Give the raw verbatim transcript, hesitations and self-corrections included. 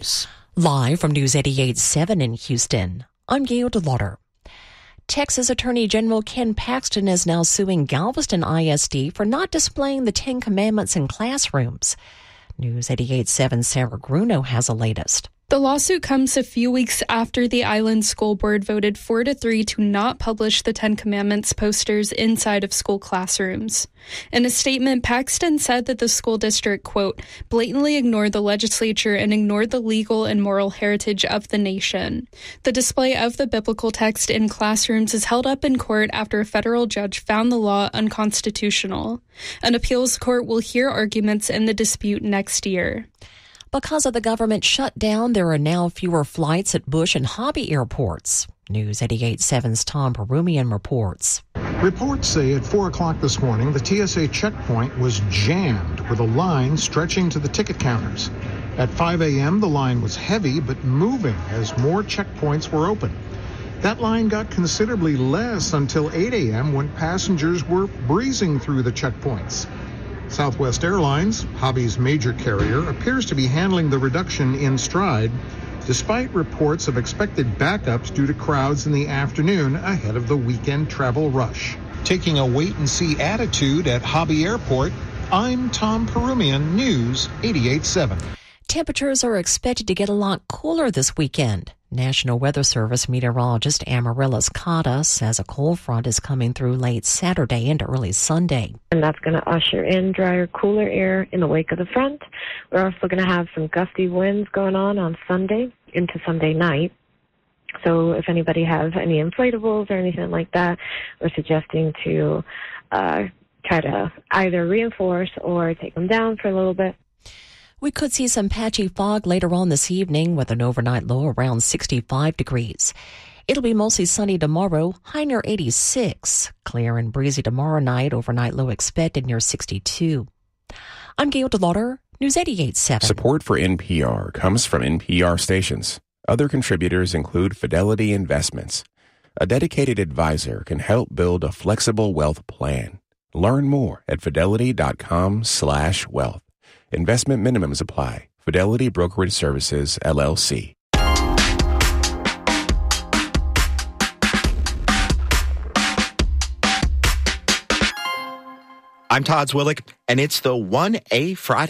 News. Live from News eighty-eight point seven in Houston, I'm Gail DeLauder. Texas Attorney General Ken Paxton is now suing Galveston I S D for not displaying the Ten Commandments in classrooms. News eighty-eight point seven Sarah Gruno has the latest. The lawsuit comes a few weeks after the Island School Board voted four to three to not publish the Ten Commandments posters inside of school classrooms. In a statement, Paxton said that the school district, quote, blatantly ignored the legislature and ignored the legal and moral heritage of the nation. The display of the biblical text in classrooms is held up in court after a federal judge found the law unconstitutional. An appeals court will hear arguments in the dispute next year. Because of the government shutdown, there are now fewer flights at Bush and Hobby airports. News eighty-eight point seven's Tom Perumian reports. Reports say at four o'clock this morning, the T S A checkpoint was jammed with a line stretching to the ticket counters. At five a.m., the line was heavy but moving as more checkpoints were open. That line got considerably less until eight a.m. when passengers were breezing through the checkpoints. Southwest Airlines, Hobby's major carrier, appears to be handling the reduction in stride, despite reports of expected backups due to crowds in the afternoon ahead of the weekend travel rush. Taking a wait-and-see attitude at Hobby Airport, I'm Tom Perumian, News eighty-eight point seven. Temperatures are expected to get a lot cooler this weekend. National Weather Service meteorologist Amaryllis Cotta says a cold front is coming through late Saturday into early Sunday. And that's going to usher in drier, cooler air in the wake of the front. We're also going to have some gusty winds going on on Sunday into Sunday night. So if anybody has any inflatables or anything like that, we're suggesting to uh, try to either reinforce or take them down for a little bit. We could see some patchy fog later on this evening with an overnight low around sixty-five degrees. It'll be mostly sunny tomorrow, high near eighty-six. Clear and breezy tomorrow night, overnight low expected near sixty-two. I'm Gail DeLauder, News eighty-eight point seven. Support for N P R comes from N P R stations. Other contributors include Fidelity Investments. A dedicated advisor can help build a flexible wealth plan. Learn more at fidelity.com slash wealth. Investment minimums apply. Fidelity Brokerage Services, L L C. I'm Todd Zwillick, and it's the one A Friday.